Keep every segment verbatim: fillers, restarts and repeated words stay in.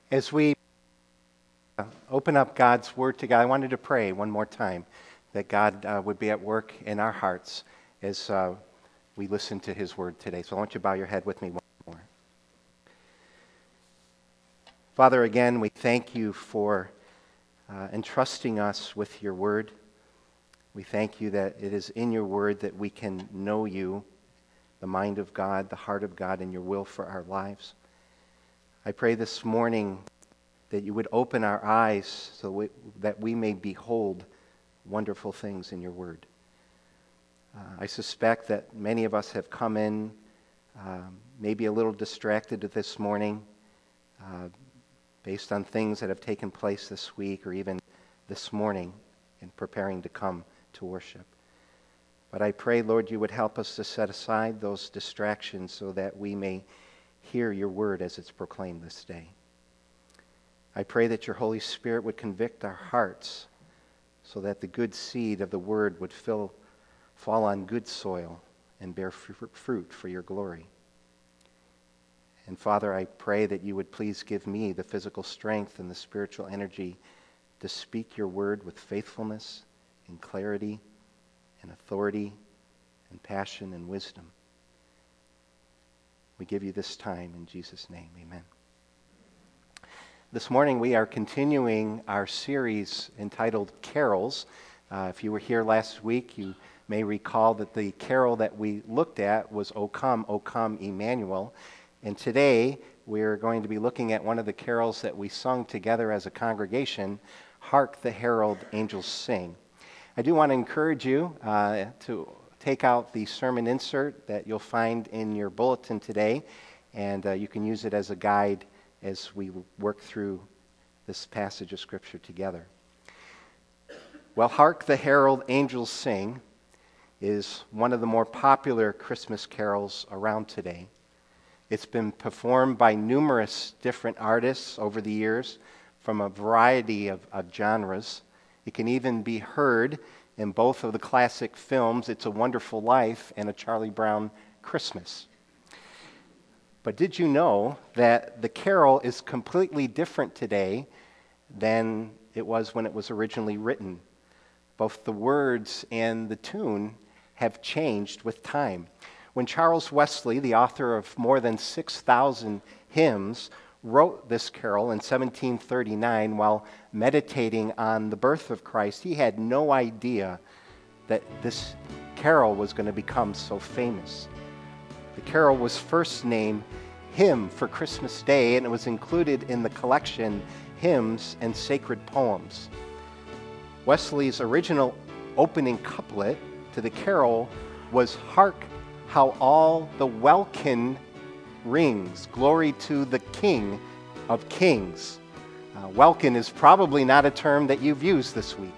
As we uh, open up God's Word together, I wanted to pray one more time that God uh, would be at work in our hearts as uh, we listen to His Word today. So I want you to bow your head with me once more. Father, again, we thank you for uh, entrusting us with your Word. We thank you that it is in your Word that we can know you, the mind of God, the heart of God, and your will for our lives. I pray this morning that you would open our eyes so we, that we may behold wonderful things in your word. Uh, I suspect that many of us have come in um, maybe a little distracted this morning uh, based on things that have taken place this week or even this morning in preparing to come to worship. But I pray, Lord, you would help us to set aside those distractions so that we may hear your word as it's proclaimed this day. I pray that your Holy Spirit would convict our hearts so that the good seed of the word would fill, fall on good soil and bear fruit for your glory. And Father, I pray that you would please give me the physical strength and the spiritual energy to speak your word with faithfulness and clarity and authority and passion and wisdom. We give you this time in Jesus' name, amen. This morning we are continuing our series entitled Carols. Uh, if you were here last week, you may recall that the carol that we looked at was O Come, O Come, Emmanuel. And today we're going to be looking at one of the carols that we sung together as a congregation, Hark the Herald Angels Sing. I do want to encourage you uh, to take out the sermon insert that you'll find in your bulletin today, and uh, you can use it as a guide as we work through this passage of Scripture together. Well, Hark the Herald Angels Sing is one of the more popular Christmas carols around today. It's been performed by numerous different artists over the years from a variety of, of genres. It can even be heard in both of the classic films, It's a Wonderful Life and A Charlie Brown Christmas. But did you know that the carol is completely different today than it was when it was originally written? Both the words and the tune have changed with time. When Charles Wesley, the author of more than six thousand hymns, wrote this carol in seventeen thirty-nine while meditating on the birth of Christ, he had no idea that this carol was going to become so famous. The carol was first named Hymn for Christmas Day, and it was included in the collection Hymns and Sacred Poems. Wesley's original opening couplet to the carol was, Hark how all the welkin rings, glory to the King of Kings. Uh, welkin is probably not a term that you've used this week.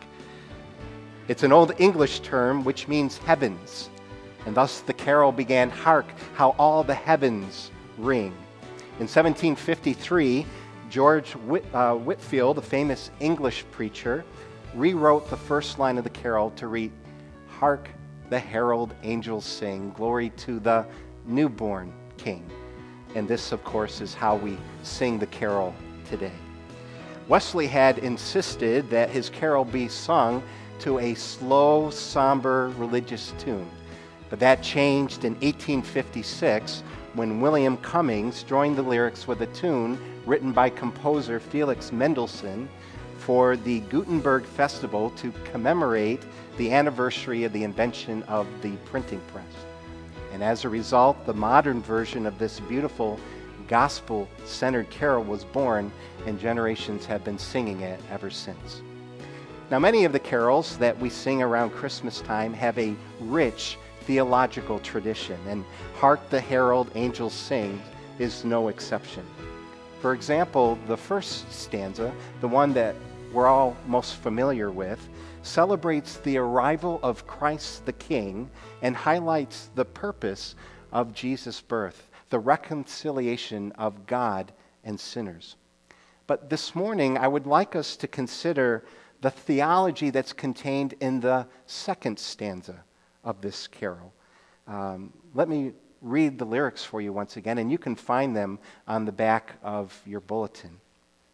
It's an Old English term which means heavens, and thus the carol began, Hark how all the heavens ring. In seventeen fifty-three, George Whit, uh, Whitefield, a famous English preacher, rewrote the first line of the carol to read, Hark the herald angels sing, glory to the newborn King. And this, of course, is how we sing the carol today. Wesley had insisted that his carol be sung to a slow, somber, religious tune. But that changed in eighteen fifty-six when William Cummings joined the lyrics with a tune written by composer Felix Mendelssohn for the Gutenberg Festival to commemorate the anniversary of the invention of the printing press. And as a result, the modern version of this beautiful gospel-centered carol was born, and generations have been singing it ever since. Now, many of the carols that we sing around Christmas time have a rich theological tradition, and Hark the Herald Angels Sing is no exception. For example, the first stanza, the one that we're all most familiar with, celebrates the arrival of Christ the King and highlights the purpose of Jesus' birth, the reconciliation of God and sinners. But this morning, I would like us to consider the theology that's contained in the second stanza of this carol. Um, let me read the lyrics for you once again, and you can find them on the back of your bulletin.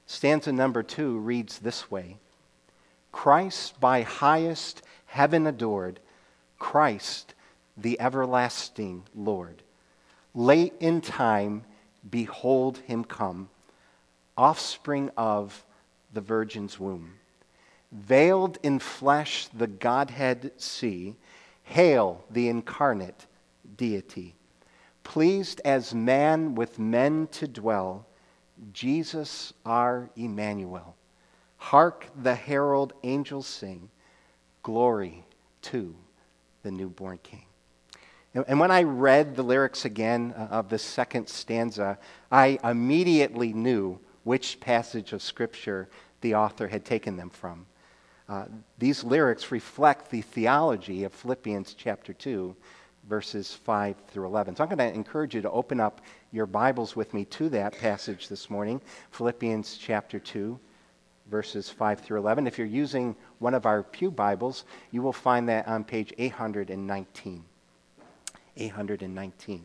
Stanza number two reads this way: Christ by highest heaven adored, Christ the everlasting Lord. Late in time, behold him come, offspring of the Virgin's womb. Veiled in flesh the Godhead see, hail the incarnate deity. Pleased as man with men to dwell, Jesus our Emmanuel. Hark the herald angels sing, glory to the newborn King. And when I read the lyrics again of the second stanza, I immediately knew which passage of Scripture the author had taken them from. Uh, these lyrics reflect the theology of Philippians chapter two, verses five through eleven. So I'm going to encourage you to open up your Bibles with me to that passage this morning, Philippians chapter two, verses five through eleven. If you're using one of our pew Bibles, you will find that on page eight hundred nineteen. eight hundred nineteen.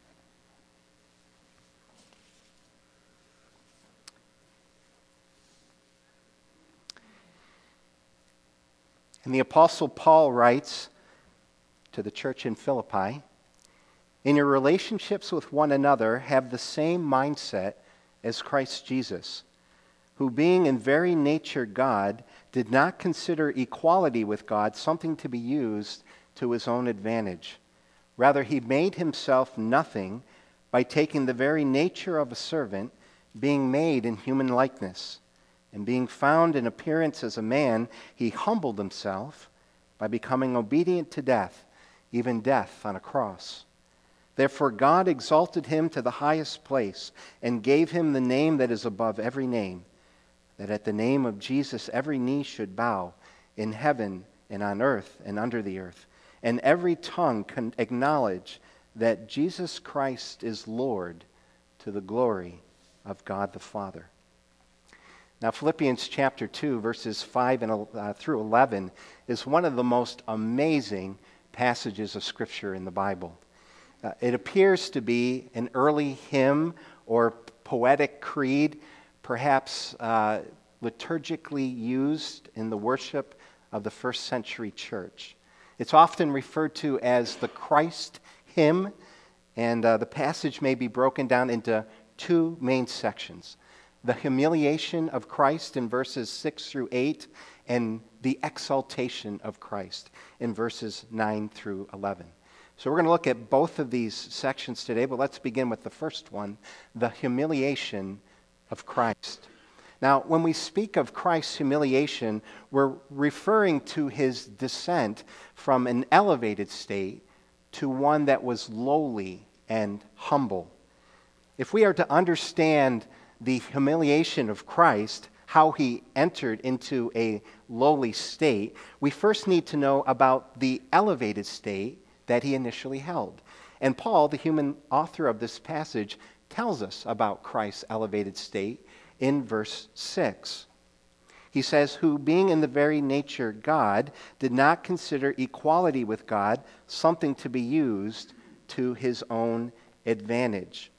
And the Apostle Paul writes to the church in Philippi, in your relationships with one another, have the same mindset as Christ Jesus, who being in very nature God, did not consider equality with God something to be used to his own advantage. Rather, he made himself nothing by taking the very nature of a servant, being made in human likeness. And being found in appearance as a man, he humbled himself by becoming obedient to death, even death on a cross. Therefore God exalted him to the highest place and gave him the name that is above every name, that at the name of Jesus every knee should bow, in heaven and on earth and under the earth, and every tongue can acknowledge that Jesus Christ is Lord, to the glory of God the Father. Now, Philippians chapter two, verses five and, uh, through eleven is one of the most amazing passages of Scripture in the Bible. Uh, it appears to be an early hymn or poetic creed, perhaps uh, liturgically used in the worship of the first century church. It's often referred to as the Christ hymn, and uh, the passage may be broken down into two main sections: the humiliation of Christ in verses six through eight, and the exaltation of Christ in verses nine through eleven. So we're going to look at both of these sections today, but let's begin with the first one, the humiliation of Christ. Now, when we speak of Christ's humiliation, we're referring to his descent from an elevated state to one that was lowly and humble. If we are to understand the humiliation of Christ, how he entered into a lowly state, we first need to know about the elevated state that he initially held. And Paul, the human author of this passage, tells us about Christ's elevated state in verse six. He says, who being in the very nature God, did not consider equality with God something to be used to his own advantage.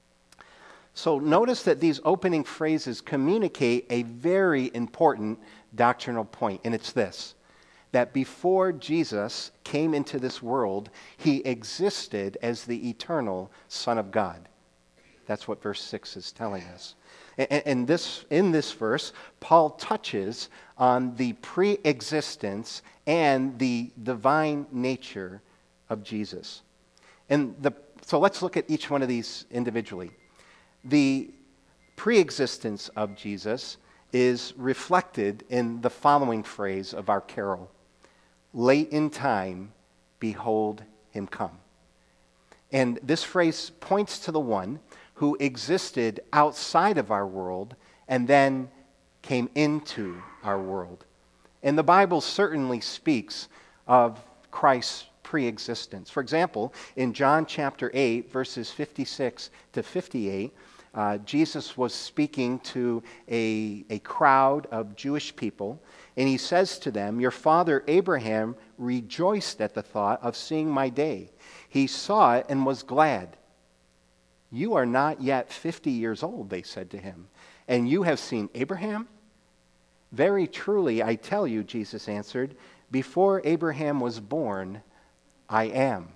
So notice that these opening phrases communicate a very important doctrinal point, and it's this: that before Jesus came into this world, he existed as the eternal Son of God. That's what verse six is telling us. And, and this, in this verse, Paul touches on the pre-existence and the divine nature of Jesus. And the, so let's look at each one of these individually. The pre-existence of Jesus is reflected in the following phrase of our carol: late in time, behold him come. And this phrase points to the one who existed outside of our world and then came into our world. And the Bible certainly speaks of Christ's pre-existence. For example, in John chapter eight, verses fifty-six to fifty-eight, Uh, Jesus was speaking to a, a crowd of Jewish people, and he says to them, your father Abraham rejoiced at the thought of seeing my day. He saw it and was glad. "You are not yet fifty years old," they said to him, "and you have seen Abraham?" "Very truly, I tell you," Jesus answered, "before Abraham was born, I am."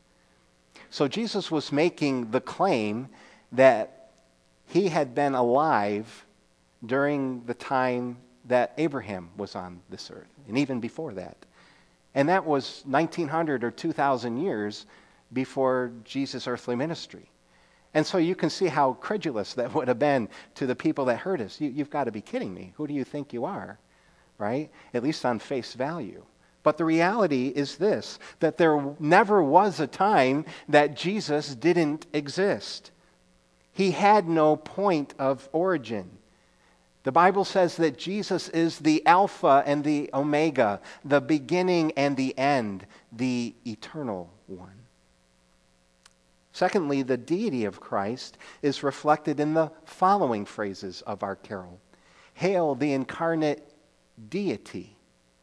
So Jesus was making the claim that he had been alive during the time that Abraham was on this earth, and even before that. And that was nineteen hundred or two thousand years before Jesus' earthly ministry. And so you can see how credulous that would have been to the people that heard us. You, you've got to be kidding me. Who do you think you are? Right? At least on face value. But the reality is this, that there never was a time that Jesus didn't exist. He had no point of origin. The Bible says that Jesus is the Alpha and the Omega, the beginning and the end, the eternal one. Secondly, the deity of Christ is reflected in the following phrases of our carol. "Hail the incarnate deity,"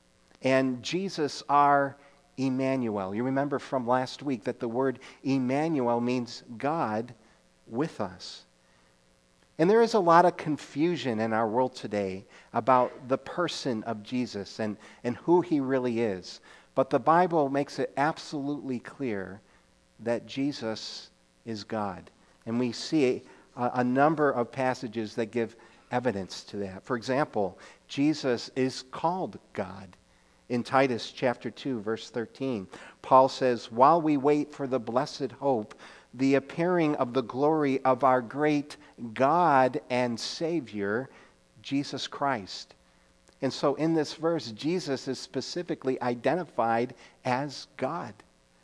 and "Jesus our Emmanuel." You remember from last week that the word Emmanuel means God with us. And there is a lot of confusion in our world today about the person of Jesus and, and who he really is. But the Bible makes it absolutely clear that Jesus is God. And we see a, a number of passages that give evidence to that. For example, Jesus is called God. In Titus chapter two, verse thirteen, Paul says, "While we wait for the blessed hope, the appearing of the glory of our great God and Savior, Jesus Christ." And so in this verse, Jesus is specifically identified as God.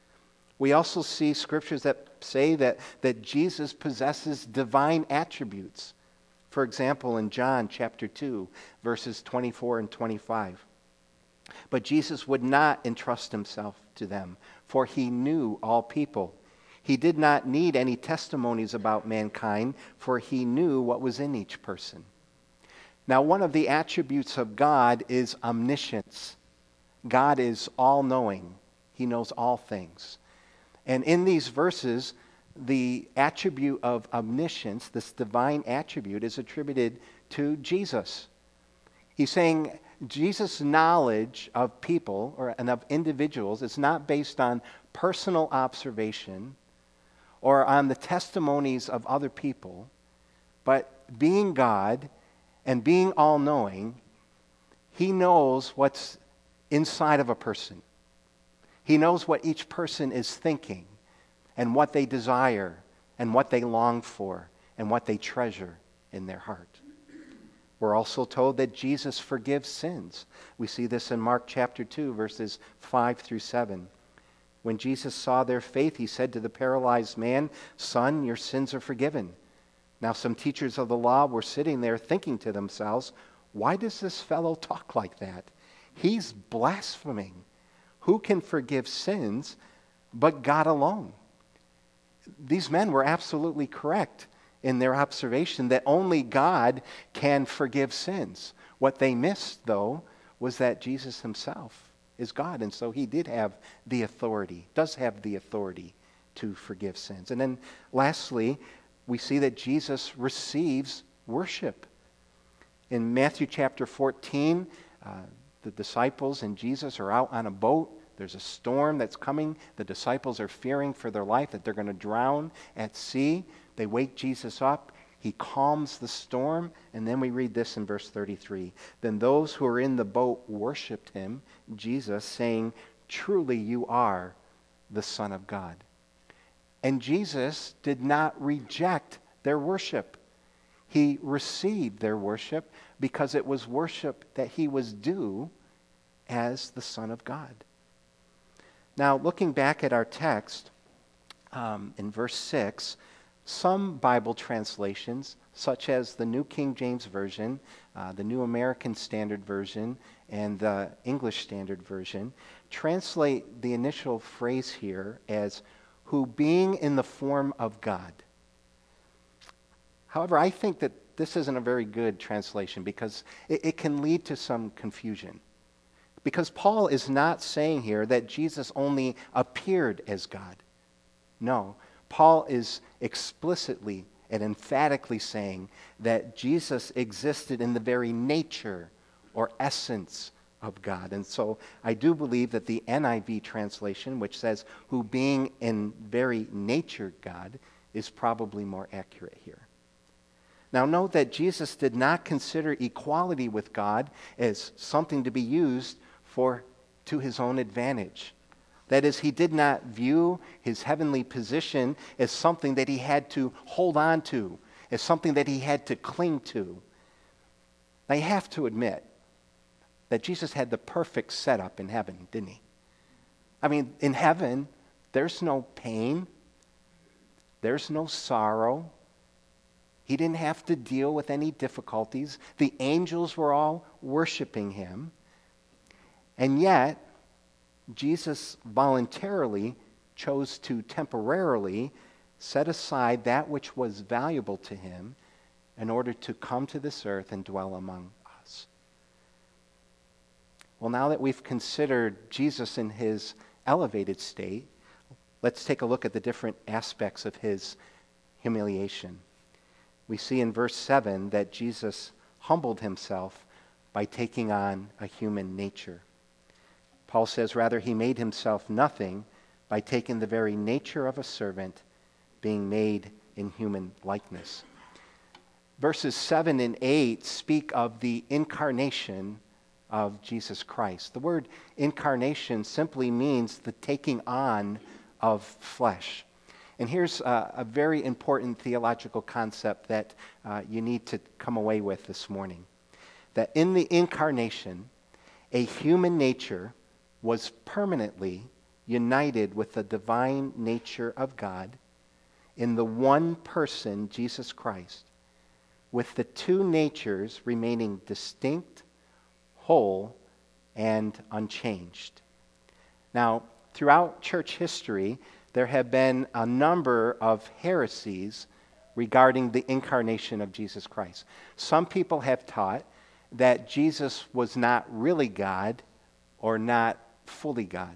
We also see scriptures that say that, that Jesus possesses divine attributes. For example, in John chapter two, verses twenty-four and twenty-five. "But Jesus would not entrust himself to them, for he knew all people. He did not need any testimonies about mankind, for he knew what was in each person." Now, one of the attributes of God is omniscience. God is all-knowing. He knows all things. And in these verses, the attribute of omniscience, this divine attribute, is attributed to Jesus. He's saying Jesus' knowledge of people or and of individuals is not based on personal observation or on the testimonies of other people, but being God and being all-knowing, he knows what's inside of a person. He knows what each person is thinking and what they desire and what they long for and what they treasure in their heart. We're also told that Jesus forgives sins. We see this in Mark chapter two, verses five through seven. When Jesus saw their faith, he said to the paralyzed man, "Son, your sins are forgiven." Now some teachers of the law were sitting there thinking to themselves, "Why does this fellow talk like that? He's blaspheming. Who can forgive sins but God alone?" These men were absolutely correct in their observation that only God can forgive sins. What they missed, though, was that Jesus himself is God, and so he did have the authority, does have the authority to forgive sins. And then lastly, we see that Jesus receives worship. In Matthew chapter fourteen, uh, the disciples and Jesus are out on a boat. There's a storm that's coming. The disciples are fearing for their life, that they're going to drown at sea. They wake Jesus up. He calms the storm. And then we read this in verse thirty-three. "Then those who were in the boat worshiped him," Jesus, saying, "Truly you are the Son of God." And Jesus did not reject their worship. He received their worship because it was worship that he was due as the Son of God. Now, looking back at our text, um, in verse six, some Bible translations, such as the New King James Version, uh, the New American Standard Version, and the English Standard Version, translate the initial phrase here as, "who being in the form of God." However, I think that this isn't a very good translation because it, it can lead to some confusion. Because Paul is not saying here that Jesus only appeared as God. No, Paul is explicitly and emphatically saying that Jesus existed in the very nature or essence of God. And so I do believe that the N I V translation, which says, who being in very nature God, is probably more accurate here. Now note that Jesus did not consider equality with God as something to be used for to his own advantage. That is, he did not view his heavenly position as something that he had to hold on to, as something that he had to cling to. Now you have to admit that Jesus had the perfect setup in heaven, didn't he? I mean, in heaven, there's no pain, there's no sorrow. He didn't have to deal with any difficulties. The angels were all worshiping him. And yet, Jesus voluntarily chose to temporarily set aside that which was valuable to him in order to come to this earth and dwell among us. Well, now that we've considered Jesus in his elevated state, let's take a look at the different aspects of his humiliation. We see in verse seven that Jesus humbled himself by taking on a human nature. Paul says, rather, he made himself nothing by taking the very nature of a servant, being made in human likeness. Verses seven and eight speak of the incarnation of Jesus Christ. The word incarnation simply means the taking on of flesh. And here's a, a very important theological concept that uh, you need to come away with this morning. That in the incarnation, a human nature was permanently united with the divine nature of God in the one person, Jesus Christ, with the two natures remaining distinct, whole, and unchanged. Now, throughout church history, there have been a number of heresies regarding the incarnation of Jesus Christ. Some people have taught that Jesus was not really God or not fully God.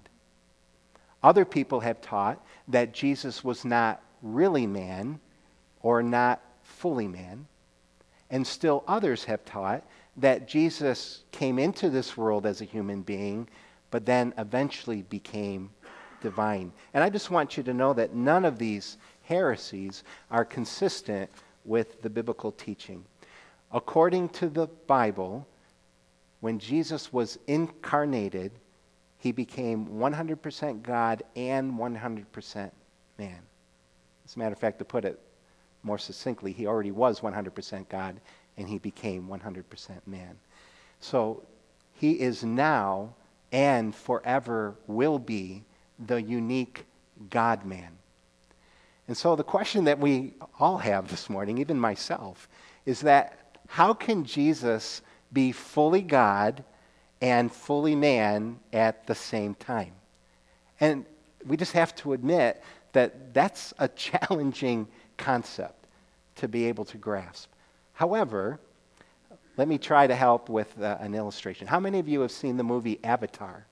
Other people have taught that Jesus was not really man or not fully man. And still others have taught that Jesus came into this world as a human being, but then eventually became divine. And I just want you to know that none of these heresies are consistent with the biblical teaching. According to the Bible, when Jesus was incarnated, he became one hundred percent God and one hundred percent man. As a matter of fact, to put it more succinctly, he already was one hundred percent God and he became one hundred percent man. So he is now and forever will be the unique God-man. And so the question that we all have this morning, even myself, is that how can Jesus be fully God and fully man at the same time? And we just have to admit that that's a challenging concept to be able to grasp. However, let me try to help with uh, an illustration. How many of you have seen the movie Avatar?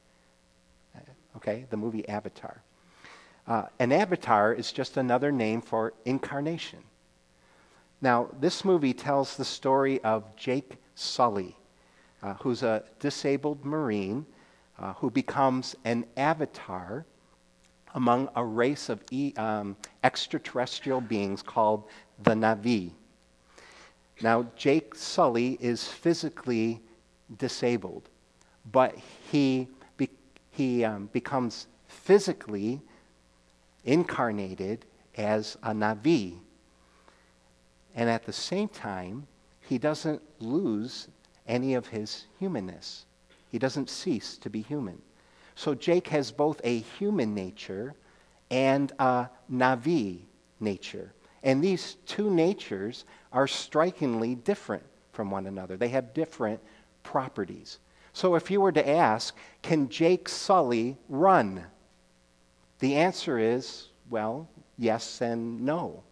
Okay, the movie Avatar. Uh, an avatar is just another name for incarnation. Now, this movie tells the story of Jake Sully, uh, who's a disabled Marine uh, who becomes an avatar among a race of e- um, extraterrestrial beings called the Na'vi. Now, Jake Sully is physically disabled, but he be- he um, becomes physically incarnated as a Na'vi. And at the same time, he doesn't lose any of his humanness. He doesn't cease to be human. So Jake has both a human nature and a Na'vi nature. And these two natures are strikingly different from one another. They have different properties. So if you were to ask, can Jake Sully run? The answer is, well, yes and no.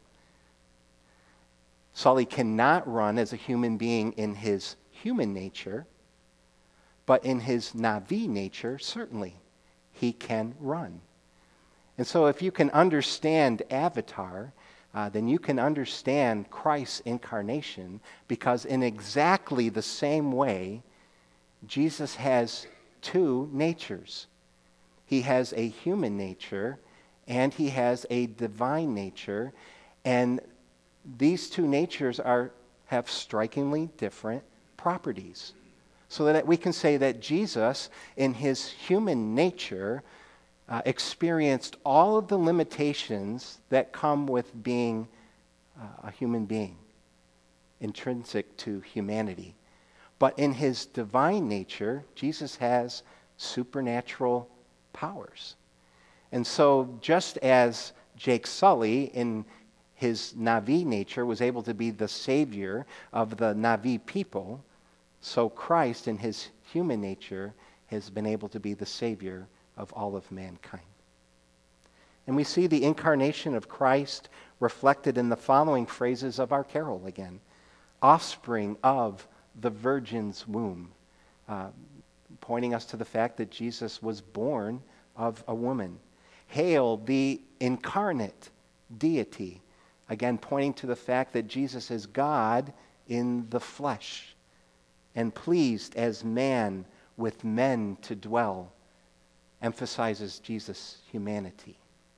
Sully cannot run as a human being in his human nature, but in his Na'vi nature, certainly, he can run. And so if you can understand Avatar, uh, then you can understand Christ's incarnation, because in exactly the same way, Jesus has two natures. He has a human nature and he has a divine nature, and these two natures are have strikingly different properties. So that we can say that Jesus, in his human nature, uh, experienced all of the limitations that come with being uh, a human being, intrinsic to humanity. But in his divine nature, Jesus has supernatural powers. And so just as Jake Sully, in his Na'vi nature, was able to be the savior of the Na'vi people, so Christ, in his human nature, has been able to be the savior of all of mankind. And we see the incarnation of Christ reflected in the following phrases of our carol again. Offspring of the virgin's womb, uh, pointing us to the fact that Jesus was born of a woman. Hail the incarnate deity, again pointing to the fact that Jesus is God in the flesh, and pleased as man with men to dwell, emphasizes Jesus' humanity.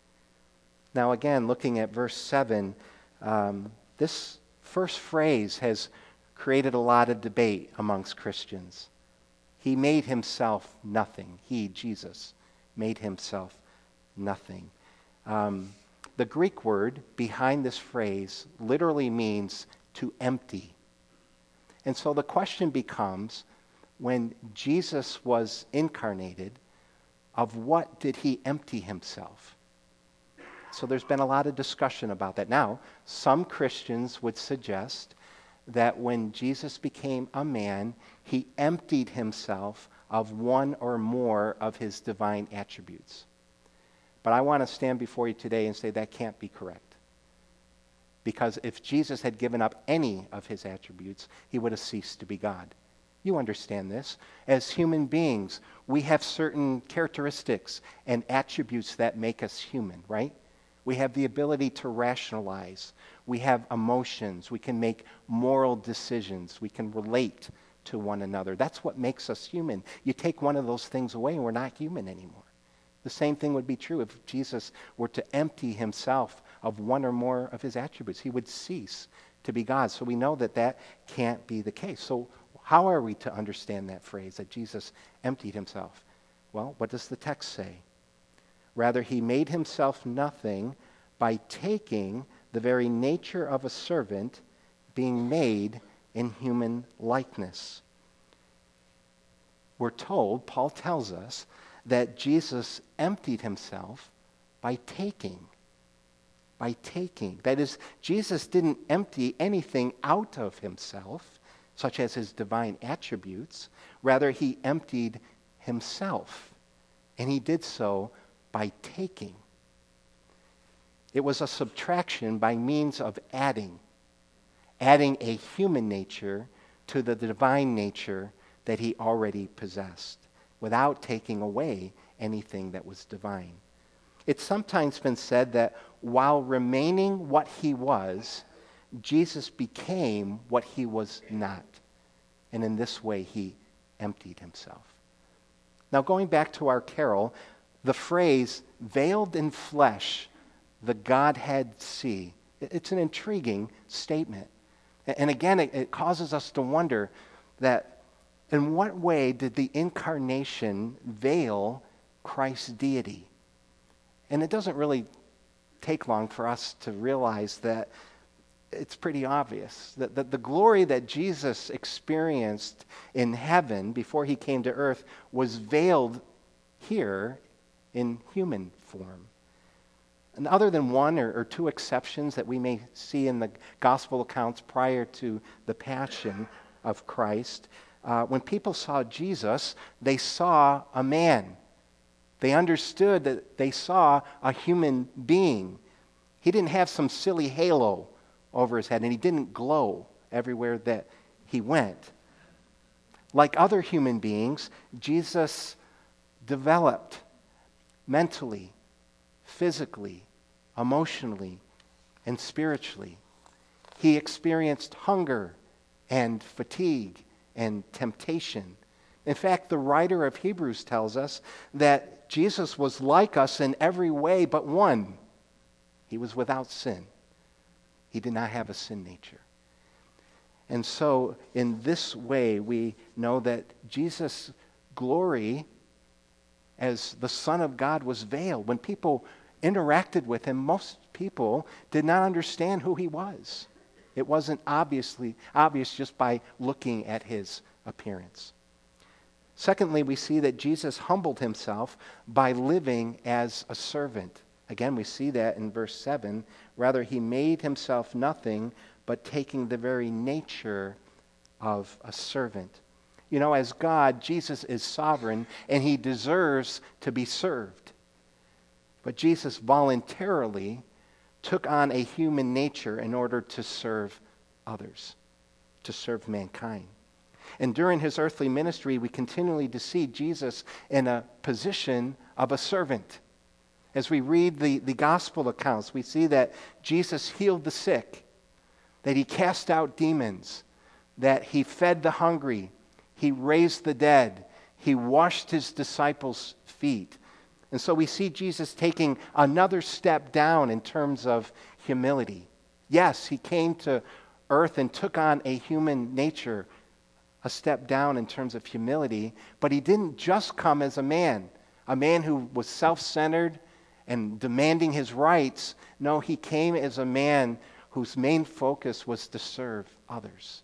Now again, looking at verse seven, um, this first phrase has created a lot of debate amongst Christians. He made himself nothing. He, Jesus, made himself nothing. Um, the Greek word behind this phrase literally means to empty. And so the question becomes, when Jesus was incarnated, of what did he empty himself? So there's been a lot of discussion about that. Now, some Christians would suggest that when Jesus became a man, he emptied himself of one or more of his divine attributes. But I want to stand before you today and say that can't be correct. Because if Jesus had given up any of his attributes, he would have ceased to be God. You understand this. As human beings, we have certain characteristics and attributes that make us human, right? We have the ability to rationalize. We have emotions. We can make moral decisions. We can relate to one another. That's what makes us human. You take one of those things away and we're not human anymore. The same thing would be true if Jesus were to empty himself of one or more of his attributes. He would cease to be God. So we know that that can't be the case. So how are we to understand that phrase, that Jesus emptied himself? Well, what does the text say? Rather, he made himself nothing by taking the very nature of a servant, being made in human likeness. We're told, Paul tells us, that Jesus emptied himself by taking. By taking. That is, Jesus didn't empty anything out of himself, such as his divine attributes. Rather, he emptied himself. And he did so by taking. It was a subtraction by means of adding. Adding a human nature to the divine nature that he already possessed, without taking away anything that was divine. It's sometimes been said that while remaining what he was, Jesus became what he was not. And in this way, he emptied himself. Now, going back to our carol, the phrase, veiled in flesh, the Godhead see, it's an intriguing statement. And again, it, it causes us to wonder that in what way did the incarnation veil Christ's deity? And it doesn't really take long for us to realize that it's pretty obvious that, that the glory that Jesus experienced in heaven before he came to earth was veiled here in human form. And other than one or, or two exceptions that we may see in the gospel accounts prior to the passion of Christ, Uh, when people saw Jesus, they saw a man. They understood that they saw a human being. He didn't have some silly halo over his head, and he didn't glow everywhere that he went. Like other human beings, Jesus developed mentally, physically, emotionally, and spiritually. He experienced hunger and fatigue and temptation. In fact, the writer of Hebrews tells us that Jesus was like us in every way but one. He was without sin. He did not have a sin nature. And so, in this way, we know that Jesus' glory as the Son of God was veiled. When people interacted with him, most people did not understand who he was. It wasn't obviously obvious just by looking at his appearance. Secondly, we see that Jesus humbled himself by living as a servant. Again, we see that in verse seven. Rather, he made himself nothing, but taking the very nature of a servant. You know, as God, Jesus is sovereign, and he deserves to be served. But Jesus voluntarily took on a human nature in order to serve others, to serve mankind. And during his earthly ministry, we continually to see Jesus in a position of a servant. As we read the, the gospel accounts, we see that Jesus healed the sick, that he cast out demons, that he fed the hungry, he raised the dead, he washed his disciples' feet. And so we see Jesus taking another step down in terms of humility. Yes, he came to earth and took on a human nature, a step down in terms of humility, but he didn't just come as a man, a man who was self-centered and demanding his rights. No, he came as a man whose main focus was to serve others.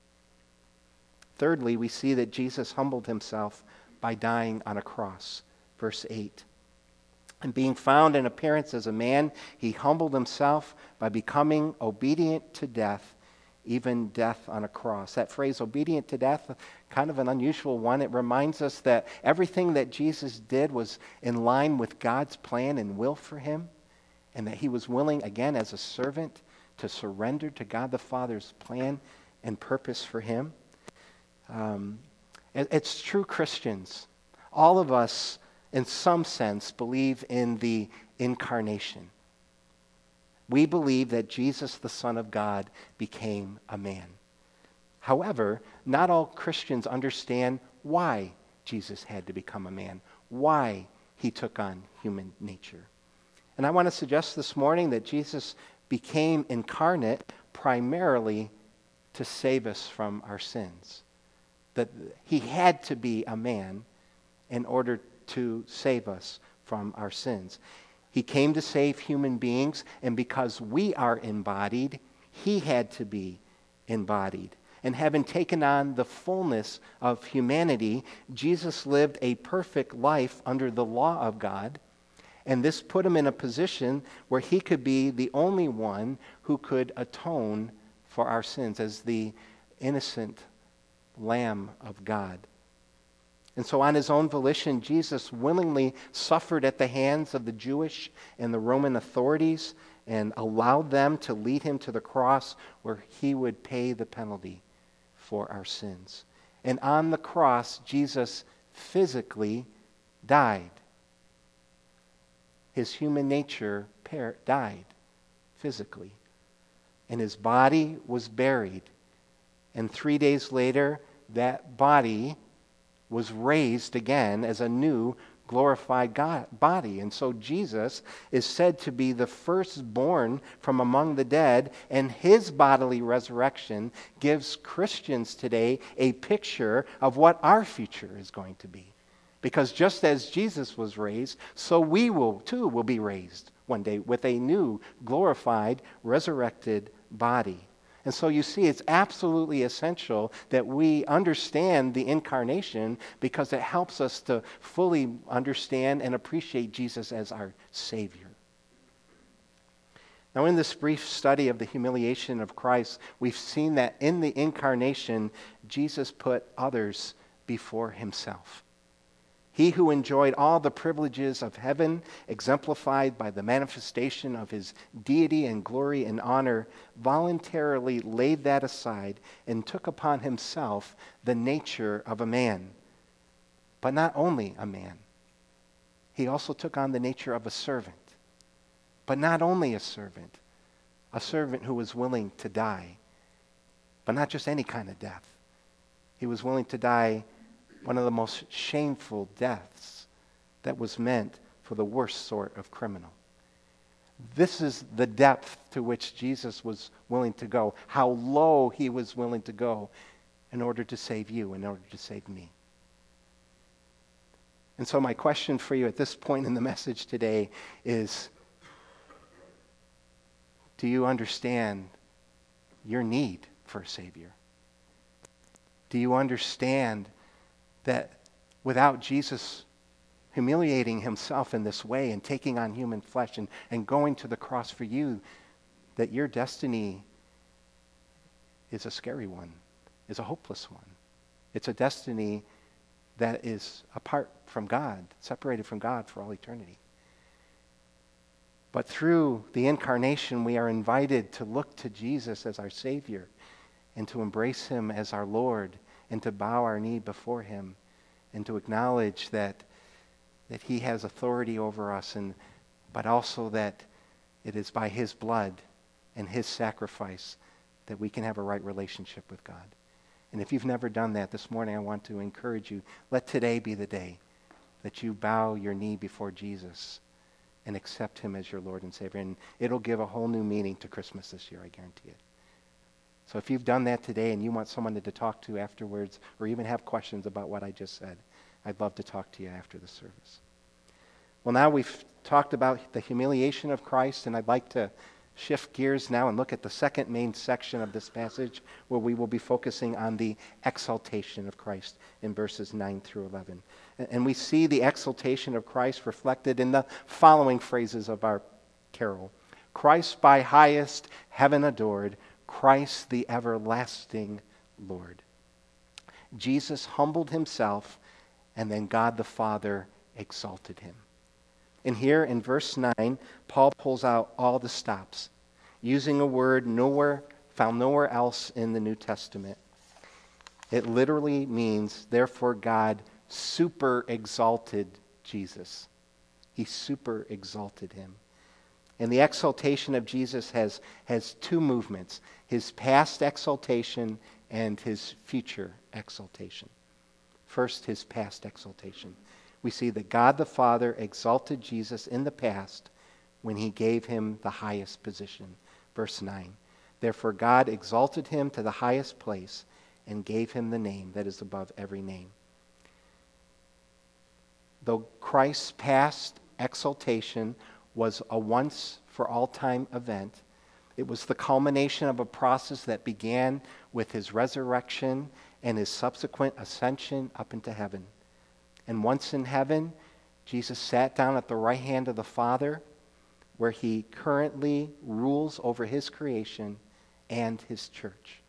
Thirdly, we see that Jesus humbled himself by dying on a cross. Verse eight. And being found in appearance as a man, he humbled himself by becoming obedient to death, even death on a cross. That phrase, obedient to death, kind of an unusual one. It reminds us that everything that Jesus did was in line with God's plan and will for him, and that he was willing, again, as a servant, to surrender to God the Father's plan and purpose for him. Um, it, it's true, Christians. All of us, in some sense, believe in the incarnation. We believe that Jesus, the Son of God, became a man. However, not all Christians understand why Jesus had to become a man, why he took on human nature. And I want to suggest this morning that Jesus became incarnate primarily to save us from our sins. That he had to be a man in order to save us from our sins. He came to save human beings, and because we are embodied, he had to be embodied. And having taken on the fullness of humanity, Jesus lived a perfect life under the law of God, and this put him in a position where he could be the only one who could atone for our sins as the innocent Lamb of God. And so on his own volition, Jesus willingly suffered at the hands of the Jewish and the Roman authorities and allowed them to lead him to the cross where he would pay the penalty for our sins. And on the cross, Jesus physically died. His human nature per- died physically. And his body was buried. And three days later, that body was raised again as a new glorified God, body. And so Jesus is said to be the firstborn from among the dead, and his bodily resurrection gives Christians today a picture of what our future is going to be. Because just as Jesus was raised, so we will too will be raised one day with a new glorified, resurrected body. And so you see, it's absolutely essential that we understand the incarnation because it helps us to fully understand and appreciate Jesus as our Savior. Now, in this brief study of the humiliation of Christ, we've seen that in the incarnation, Jesus put others before himself. He who enjoyed all the privileges of heaven, exemplified by the manifestation of his deity and glory and honor, voluntarily laid that aside and took upon himself the nature of a man. But not only a man, he also took on the nature of a servant. But not only a servant, a servant who was willing to die, but not just any kind of death. He was willing to die one of the most shameful deaths that was meant for the worst sort of criminal. This is the depth to which Jesus was willing to go, how low he was willing to go in order to save you, in order to save me. And so my question for you at this point in the message today is, do you understand your need for a Savior? Do you understand that without Jesus humiliating himself in this way and taking on human flesh and, and going to the cross for you, that your destiny is a scary one, is a hopeless one. It's a destiny that is apart from God, separated from God for all eternity. But through the incarnation, we are invited to look to Jesus as our Savior and to embrace him as our Lord and to bow our knee before him and to acknowledge that, that he has authority over us, and but also that it is by his blood and his sacrifice that we can have a right relationship with God. And if you've never done that, this morning I want to encourage you, let today be the day that you bow your knee before Jesus and accept him as your Lord and Savior. And it'll give a whole new meaning to Christmas this year, I guarantee it. So if you've done that today and you want someone to talk to afterwards, or even have questions about what I just said, I'd love to talk to you after the service. Well, now we've talked about the humiliation of Christ, and I'd like to shift gears now and look at the second main section of this passage, where we will be focusing on the exaltation of Christ in verses nine through eleven. And we see the exaltation of Christ reflected in the following phrases of our carol. Christ by highest heaven adored, Christ the everlasting Lord. Jesus humbled himself, and then God the Father exalted him. And here in verse nine, Paul pulls out all the stops, using a word nowhere found nowhere else in the New Testament. It literally means, therefore God super exalted Jesus. He super exalted him. And the exaltation of Jesus has, has two movements, his past exaltation and his future exaltation. First, his past exaltation. We see that God the Father exalted Jesus in the past when he gave him the highest position. Verse nine. Therefore God exalted him to the highest place and gave him the name that is above every name. Though Christ's past exaltation was a once-for-all-time event, it was the culmination of a process that began with his resurrection and his subsequent ascension up into heaven. And once in heaven, Jesus sat down at the right hand of the Father, where he currently rules over his creation and his church.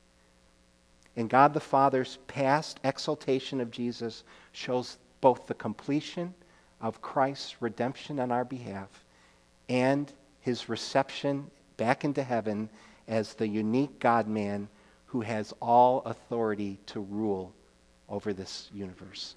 And God the Father's past exaltation of Jesus shows both the completion of Christ's redemption on our behalf and his reception back into heaven as the unique God-man who has all authority to rule over this universe.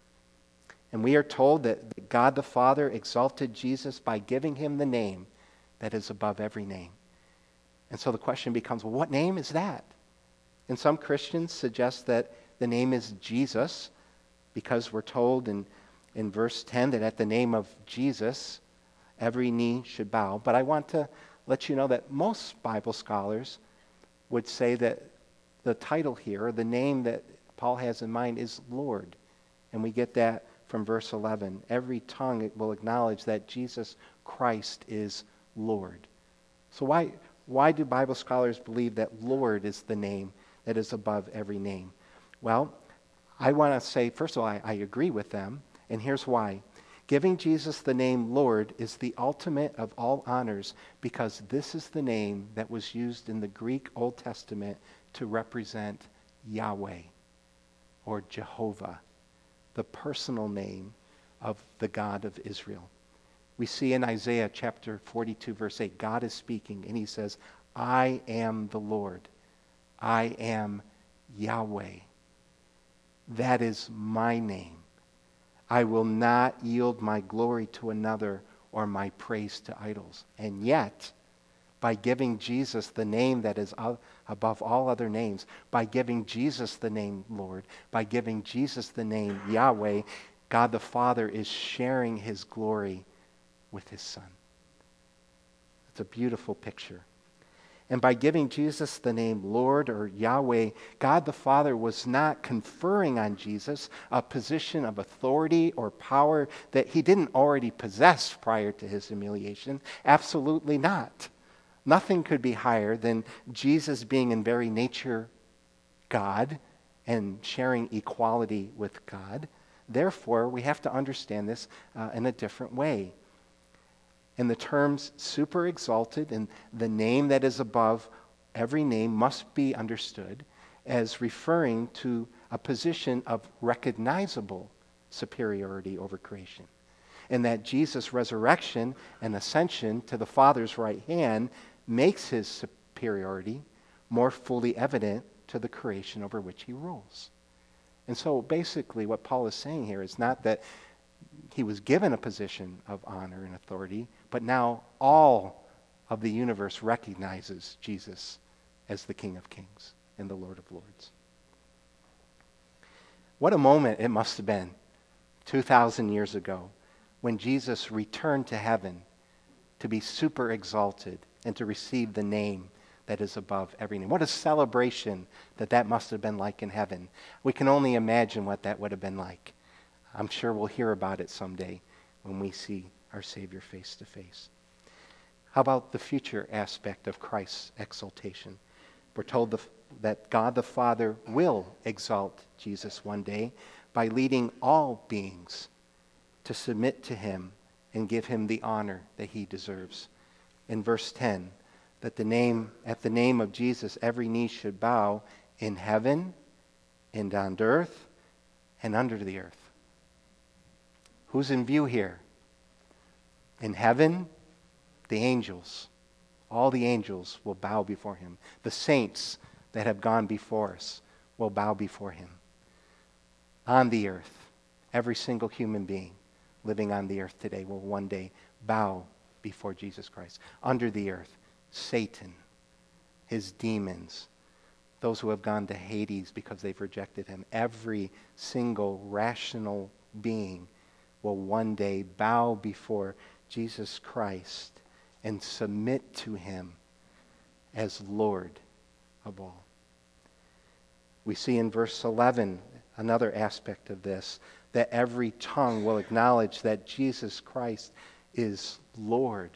And we are told that God the Father exalted Jesus by giving him the name that is above every name. And so the question becomes, well, what name is that? And some Christians suggest that the name is Jesus, because we're told in, in verse ten that at the name of Jesus, every knee should bow. But I want to let you know that most Bible scholars would say that the title here, the name that Paul has in mind, is Lord. And we get that from verse eleven. Every tongue will acknowledge that Jesus Christ is Lord. So why, why do Bible scholars believe that Lord is the name that is above every name? Well, I want to say, first of all, I, I agree with them, and here's why. Giving Jesus the name Lord is the ultimate of all honors, because this is the name that was used in the Greek Old Testament to represent Yahweh or Jehovah, the personal name of the God of Israel. We see in Isaiah chapter forty-two, verse eight, God is speaking, and he says, I am the Lord. I am Yahweh. That is my name. I will not yield my glory to another or my praise to idols. And yet, by giving Jesus the name that is above all other names, by giving Jesus the name Lord, by giving Jesus the name Yahweh, God the Father is sharing his glory with his Son. It's a beautiful picture. And by giving Jesus the name Lord or Yahweh, God the Father was not conferring on Jesus a position of authority or power that he didn't already possess prior to his humiliation. Absolutely not. Nothing could be higher than Jesus being in very nature God and sharing equality with God. Therefore, we have to understand this uh, in a different way. And the terms super exalted and the name that is above every name must be understood as referring to a position of recognizable superiority over creation. And that Jesus' resurrection and ascension to the Father's right hand makes his superiority more fully evident to the creation over which he rules. And so basically what Paul is saying here is not that he was given a position of honor and authority, but now all of the universe recognizes Jesus as the King of Kings and the Lord of Lords. What a moment it must have been two thousand years ago when Jesus returned to heaven to be super exalted and to receive the name that is above every name. What a celebration that that must have been like in heaven. We can only imagine what that would have been like. I'm sure we'll hear about it someday when we see our Savior face to face. How about the future aspect of Christ's exaltation? We're told the, that God the Father will exalt Jesus one day by leading all beings to submit to him and give him the honor that he deserves. In verse ten, that the name at the name of Jesus every knee should bow in heaven and on earth and under the earth. Who's in view here? In heaven, the angels. All the angels will bow before him. The saints that have gone before us will bow before him. On the earth, every single human being living on the earth today will one day bow before Jesus Christ. Under the earth, Satan, his demons, those who have gone to Hades because they've rejected him. Every single rational being will one day bow before Jesus Christ and submit to him as Lord of all. We see in verse eleven another aspect of this, that every tongue will acknowledge that Jesus Christ is Lord.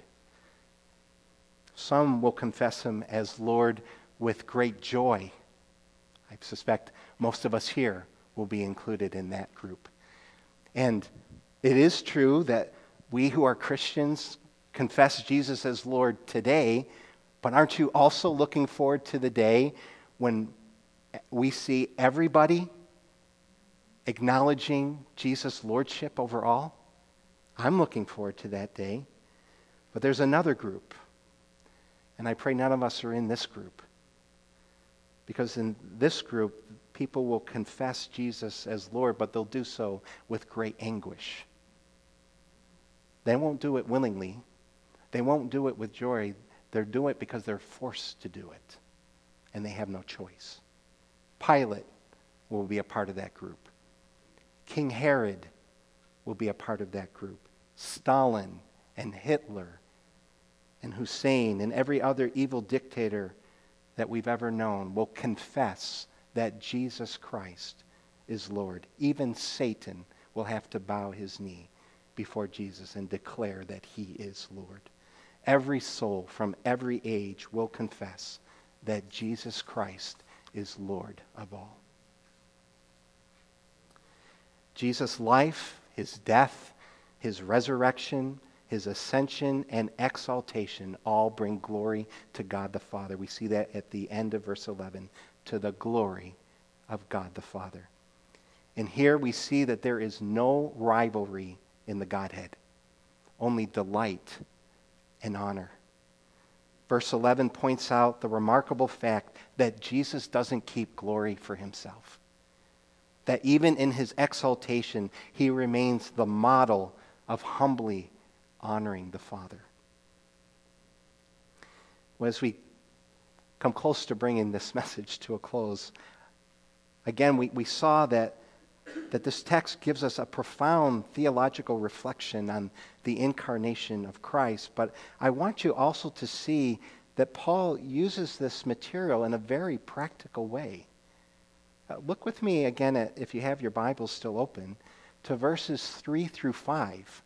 Some will confess him as Lord with great joy. I suspect most of us here will be included in that group. And it is true that we who are Christians confess Jesus as Lord today, but aren't you also looking forward to the day when we see everybody acknowledging Jesus' lordship over all? I'm looking forward to that day. But there's another group, and I pray none of us are in this group, because in this group, people will confess Jesus as Lord, but they'll do so with great anguish. They won't do it willingly. They won't do it with joy. They'll do it because they're forced to do it, and they have no choice. Pilate will be a part of that group. King Herod will be a part of that group. Stalin and Hitler and Hussein and every other evil dictator that we've ever known will confess that Jesus Christ is Lord. Even Satan will have to bow his knee before Jesus and declare that he is Lord. Every soul from every age will confess that Jesus Christ is Lord of all. Jesus' life, his death, his resurrection, his ascension, and exaltation all bring glory to God the Father. We see that at the end of verse eleven, to the glory of God the Father. And here we see that there is no rivalry in the Godhead, only delight and honor. Verse eleven points out the remarkable fact that Jesus doesn't keep glory for himself. That even in his exaltation, he remains the model of humbly honoring the Father. Well, as we come close to bringing this message to a close, again, we, we saw that, that this text gives us a profound theological reflection on the incarnation of Christ. But I want you also to see that Paul uses this material in a very practical way. Uh, look with me again, at, if you have your Bibles still open, to verses three through five.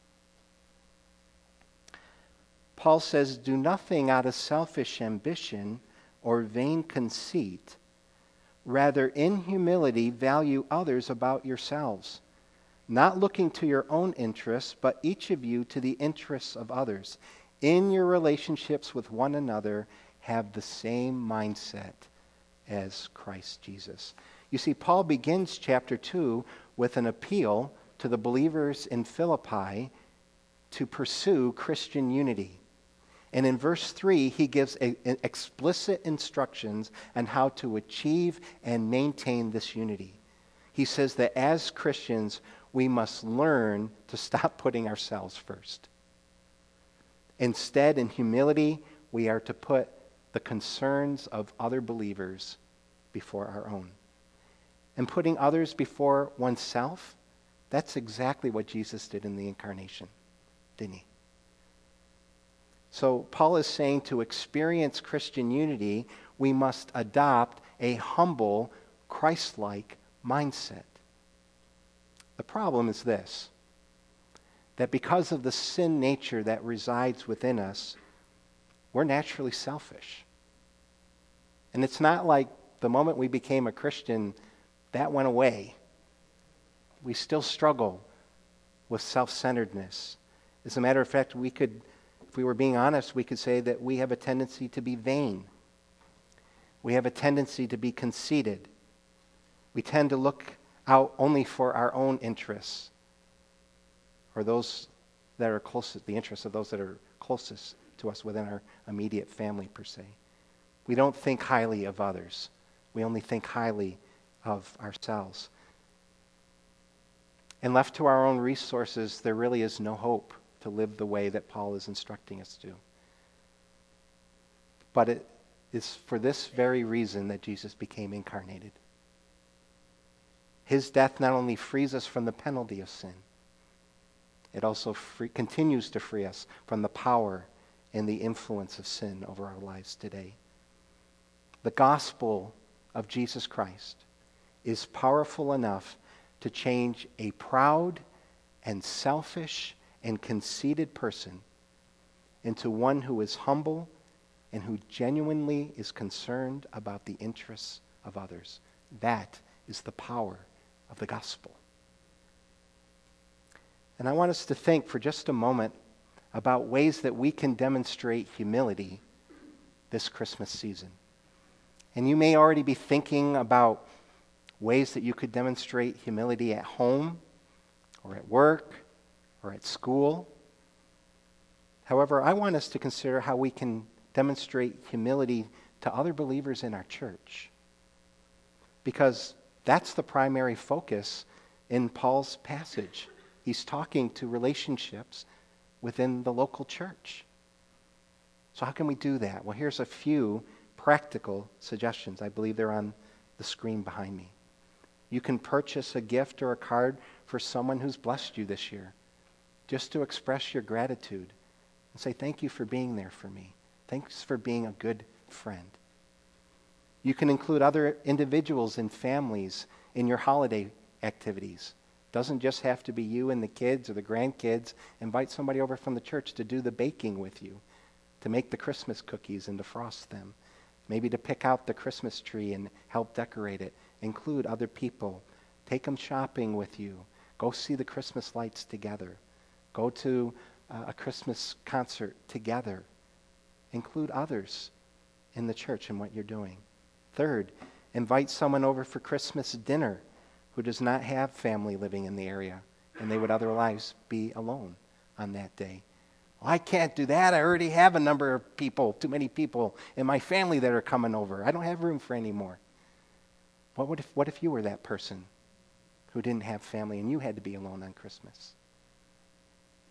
Paul says, "Do nothing out of selfish ambition or vain conceit. Rather, in humility, value others about yourselves, not looking to your own interests, but each of you to the interests of others. In your relationships with one another, have the same mindset as Christ Jesus." You see, Paul begins chapter two with an appeal to the believers in Philippi to pursue Christian unity. And in verse three, he gives a, a explicit instructions on how to achieve and maintain this unity. He says that as Christians, we must learn to stop putting ourselves first. Instead, in humility, we are to put the concerns of other believers before our own. And putting others before oneself, that's exactly what Jesus did in the incarnation, didn't he? So Paul is saying to experience Christian unity, we must adopt a humble, Christ-like mindset. The problem is this, that because of the sin nature that resides within us, we're naturally selfish. And it's not like the moment we became a Christian, that went away. We still struggle with self-centeredness. As a matter of fact, we could, if we were being honest, we could say that we have a tendency to be vain. We have a tendency to be conceited. We tend to look out only for our own interests, or those that are closest, the interests of those that are closest to us within our immediate family per se. We don't think highly of others. We only think highly of ourselves. And left to our own resources, there really is no hope to live the way that Paul is instructing us to. But it is for this very reason that Jesus became incarnated. His death not only frees us from the penalty of sin, it also free, continues to free us from the power and the influence of sin over our lives today. The gospel of Jesus Christ is powerful enough to change a proud and selfish and conceited person into one who is humble and who genuinely is concerned about the interests of others. That is the power of the gospel. And I want us to think for just a moment about ways that we can demonstrate humility this Christmas season. And you may already be thinking about ways that you could demonstrate humility at home or at work or at school. However, I want us to consider how we can demonstrate humility to other believers in our church, because that's the primary focus in Paul's passage. He's talking to relationships within the local church. So how can we do that? Well, here's a few practical suggestions. I believe they're on the screen behind me. You can purchase a gift or a card for someone who's blessed you this year, just to express your gratitude and say, thank you for being there for me. Thanks for being a good friend. You can include other individuals and families in your holiday activities. Doesn't just have to be you and the kids or the grandkids. Invite somebody over from the church to do the baking with you, to make the Christmas cookies and to frost them. Maybe to pick out the Christmas tree and help decorate it. Include other people. Take them shopping with you. Go see the Christmas lights together. Go to uh, a Christmas concert together. Include others in the church in what you're doing. Third, invite someone over for Christmas dinner who does not have family living in the area and they would otherwise be alone on that day. Well, I can't do that. I already have a number of people, too many people in my family that are coming over. I don't have room for any more. What would if, what if you were that person who didn't have family and you had to be alone on Christmas?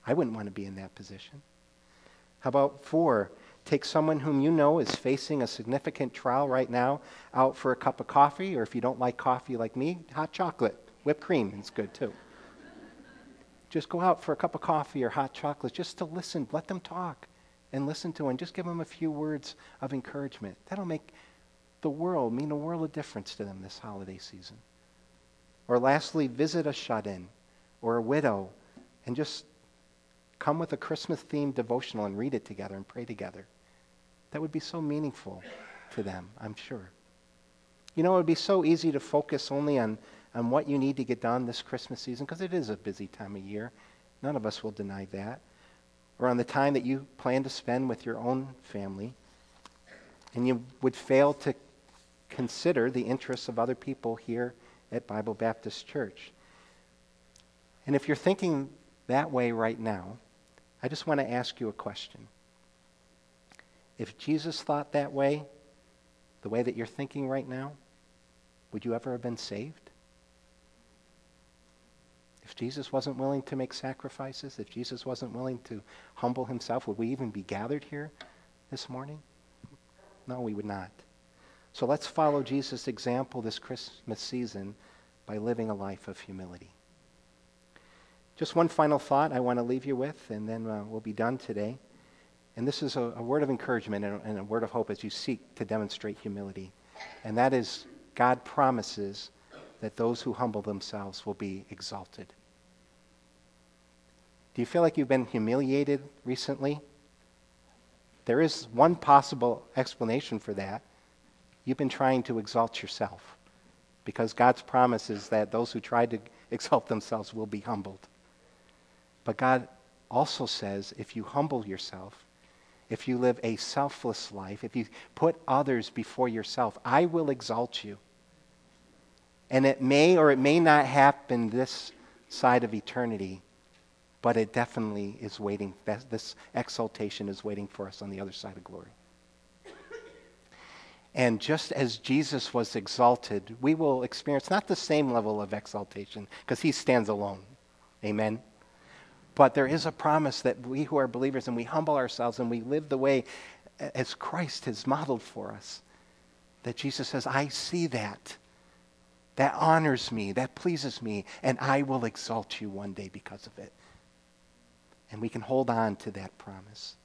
I wouldn't want to be in that position. How about four? Take someone whom you know is facing a significant trial right now out for a cup of coffee, or if you don't like coffee like me, hot chocolate. Whipped cream is good too. Just go out for a cup of coffee or hot chocolate just to listen. Let them talk and listen to them. Just give them a few words of encouragement. That'll make the world, mean a world of difference to them this holiday season. Or lastly, visit a shut-in or a widow and just come with a Christmas-themed devotional and read it together and pray together. That would be so meaningful to them, I'm sure. You know, it would be so easy to focus only on, on what you need to get done this Christmas season, because it is a busy time of year. None of us will deny that. Or on the time that you plan to spend with your own family, and you would fail to consider the interests of other people here at Bible Baptist Church. And if you're thinking that way right now, I just want to ask you a question. If Jesus thought that way, the way that you're thinking right now, would you ever have been saved? If Jesus wasn't willing to make sacrifices, if Jesus wasn't willing to humble himself, would we even be gathered here this morning? No, we would not. So let's follow Jesus' example this Christmas season by living a life of humility. Just one final thought I want to leave you with, and then uh, we'll be done today. And this is a, a word of encouragement and a, and a word of hope as you seek to demonstrate humility. And that is, God promises that those who humble themselves will be exalted. Do you feel like you've been humiliated recently? There is one possible explanation for that. You've been trying to exalt yourself, because God's promise is that those who try to exalt themselves will be humbled. But God also says, if you humble yourself, if you live a selfless life, if you put others before yourself, I will exalt you. And it may or it may not happen this side of eternity, but it definitely is waiting. This exaltation is waiting for us on the other side of glory. And just as Jesus was exalted, we will experience not the same level of exaltation, because he stands alone. Amen? But there is a promise that we who are believers and we humble ourselves and we live the way as Christ has modeled for us, that Jesus says, I see that. That honors me, that pleases me, and I will exalt you one day because of it. And we can hold on to that promise.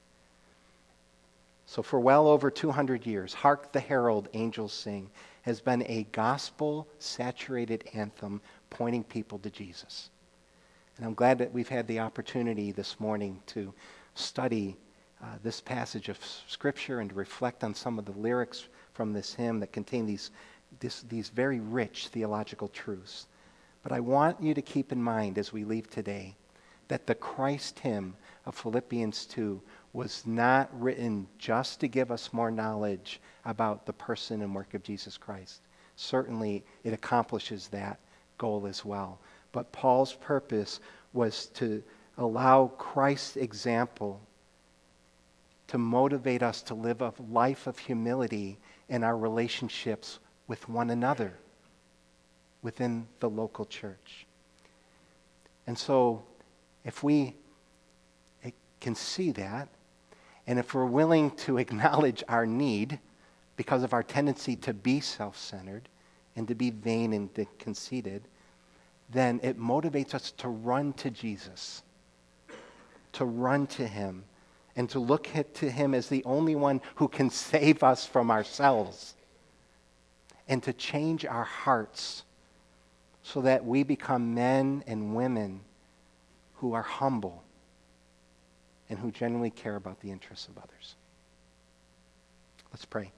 So for well over two hundred years, Hark the Herald Angels Sing has been a gospel-saturated anthem pointing people to Jesus. And I'm glad that we've had the opportunity this morning to study uh, this passage of Scripture and to reflect on some of the lyrics from this hymn that contain these, this, these very rich theological truths. But I want you to keep in mind as we leave today that the Christ hymn of Philippians two was not written just to give us more knowledge about the person and work of Jesus Christ. Certainly, it accomplishes that goal as well. But Paul's purpose was to allow Christ's example to motivate us to live a life of humility in our relationships with one another within the local church. And so, if we can see that, and if we're willing to acknowledge our need because of our tendency to be self-centered and to be vain and conceited, then it motivates us to run to Jesus, to run to him, and to look at, to him as the only one who can save us from ourselves, and to change our hearts so that we become men and women who are humble and who genuinely care about the interests of others. Let's pray.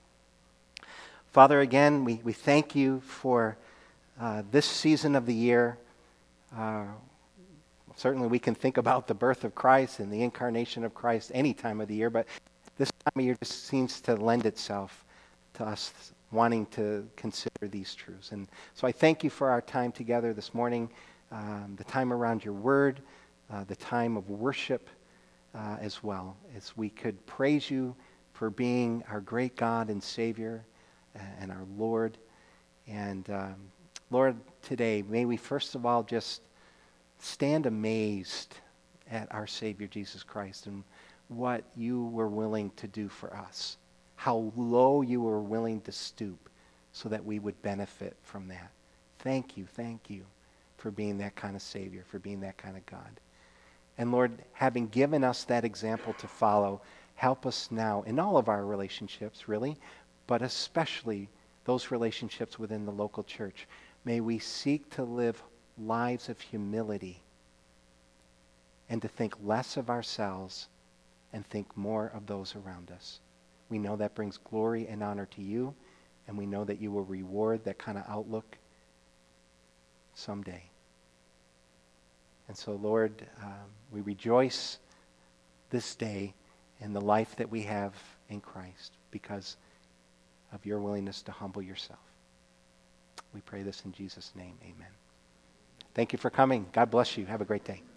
Father, again, we, we thank you for Uh, this season of the year. Uh, certainly we can think about the birth of Christ and the incarnation of Christ any time of the year, but this time of year just seems to lend itself to us wanting to consider these truths. And so I thank you for our time together this morning, um, the time around your word, uh, the time of worship uh, as well, as we could praise you for being our great God and Savior uh, and our Lord. And um, Lord, today, may we first of all just stand amazed at our Savior Jesus Christ and what you were willing to do for us, how low you were willing to stoop so that we would benefit from that. Thank you, thank you for being that kind of Savior, for being that kind of God. And Lord, having given us that example to follow, help us now in all of our relationships, really, but especially those relationships within the local church. May we seek to live lives of humility and to think less of ourselves and think more of those around us. We know that brings glory and honor to you, and we know that you will reward that kind of outlook someday. And so, Lord, um, we rejoice this day in the life that we have in Christ because of your willingness to humble yourself. We pray this in Jesus' name. Amen. Thank you for coming. God bless you. Have a great day.